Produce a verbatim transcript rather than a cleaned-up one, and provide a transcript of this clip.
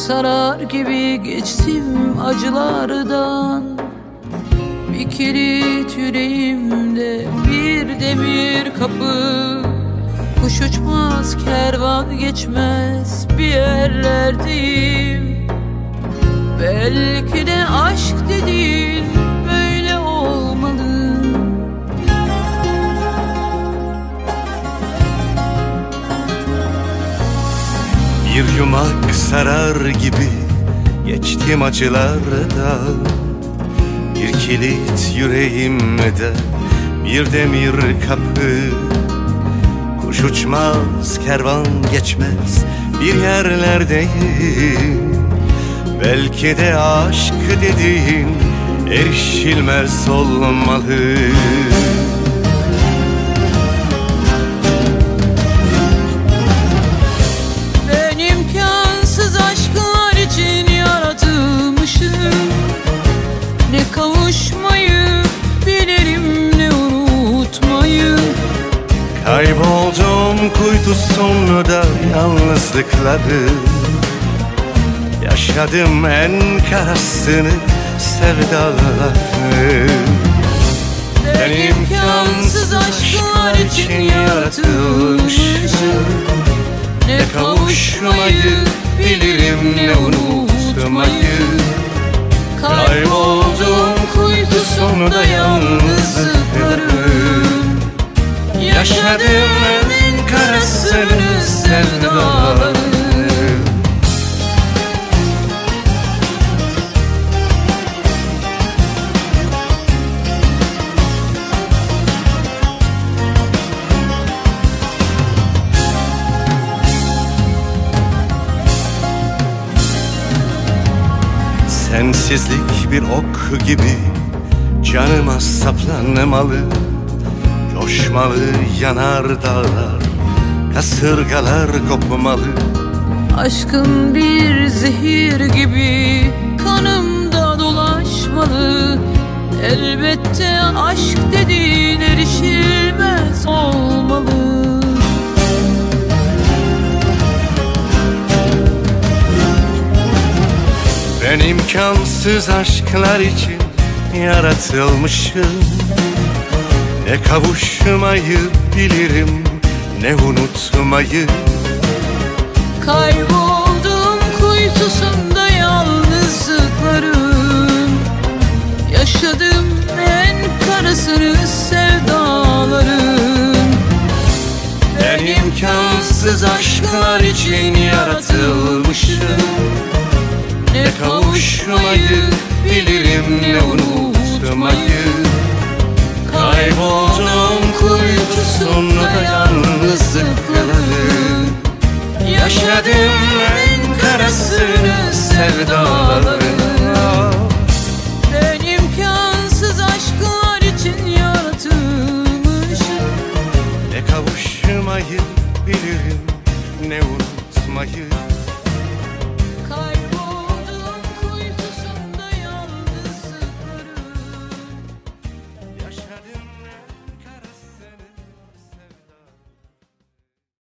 sarar gibi geçtim acılardan. Bir kilit yüreğimde, bir demir kapı. Kuş uçmaz, kervan geçmez, bir yerlerdeyim. Belki de aşk dediğin böyle olmalı. Bir yumak sarar gibi geçtim acılardan. Bir kilit yüreğimde, bir demir kapı. Kuş uçmaz, kervan geçmez, bir yerlerdeyim. Belki de aşk dediğin erişilmez olmalı. Ben imkansız aşklar için yaratılmışım. Ne kavuşmayı bilirim, ne unutmayı. Kayboldum kuytu sonunda yalnızlıkları. Yaşadım en karasını, sevdaları. Ben imkansız aşklar için yaratılmışım. Ne kavuşmayı bilirim, ne unutmayı. Kayboldum kuytu sonunda yalnızlıklarım. Yaşadım en karasını, sevdaları. Sensizlik bir ok gibi canıma saplanmalı. Coşmalı yanar dağlar, kasırgalar kopmalı. Aşkın bir zehir gibi kanımda dolaşmalı. Elbette aşk dediğin erişilmez olmalı. Ben imkansız aşklar için yaratılmışım. Ne kavuşmayı bilirim, ne unutmayı. Kayboldum kuytusunda yalnızlıklarım. Yaşadım en karasını, sevdalarım. Ben imkansız aşklar için yaratılmışım. Ne kavuşmayı bilirim, ne unutmayı. Kayboldum kuytusunda yalnızlıkları. Yaşadım en karasını, sevdaları. Ben imkansız aşklar için yaratılmışım. Ne kavuşmayı bilirim, ne unutmayı.